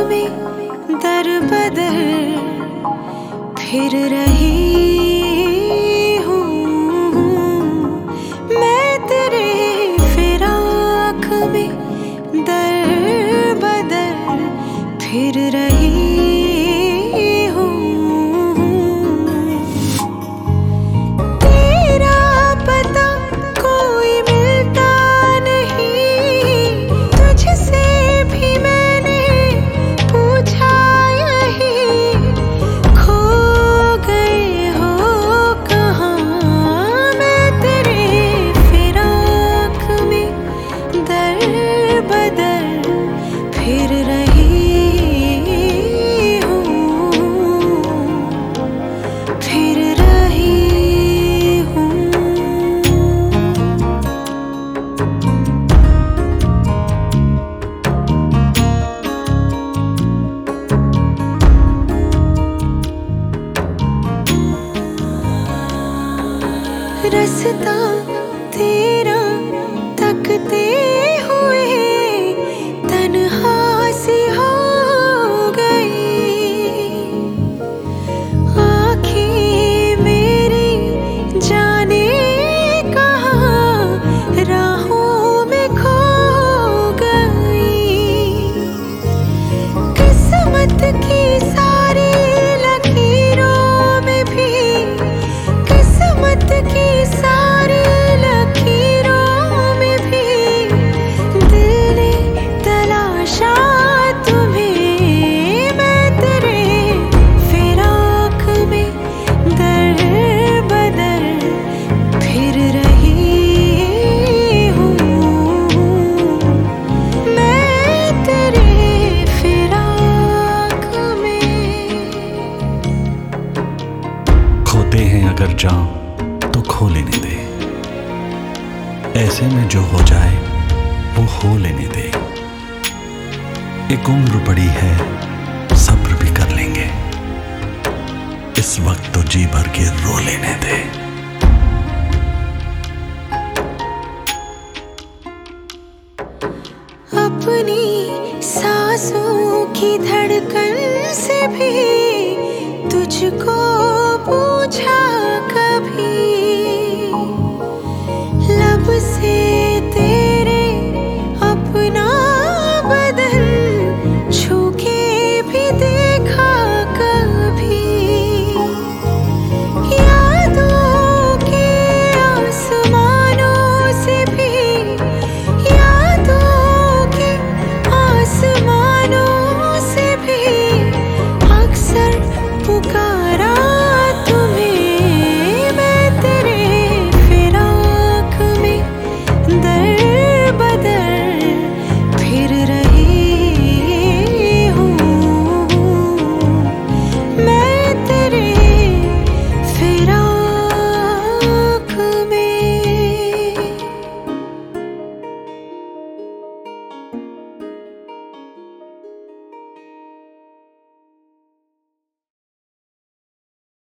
में दर बदर फिर रही हूँ। मैं तेरे फिराक में दर बदर फिर रही हूँ। तेरा पता कोई मिलता नहीं, तुझसे भी मैंने पूछा यही। खो गए हो कहाँ, मैं तेरे फिराक में दर बदर फिर रही हूँ, फिर रही हूँ। रास्ता तेरा तकते हुए तन्हा सी हो गई। आँखें मेरी जाने कहाँ राहों में खो गई। किस्मत की सारी लकीरों में भी, किस्मत की सारी लकीरों में भी दिल ने तलाशा तुम्हें। मैं तेरे फिराक में दर बदर फिर रही हूँ। मैं तेरे फिराक में। खोते हैं अगर जाम तो खो लेने दे, ऐसे में जो हो जाए वो हो लेने दे। एक उम्र पड़ी है, सब्र भी कर लेंगे, इस वक्त तो जी भर के रो लेने दे। अपनी सांसों की धड़कन से भी तुझको पूछा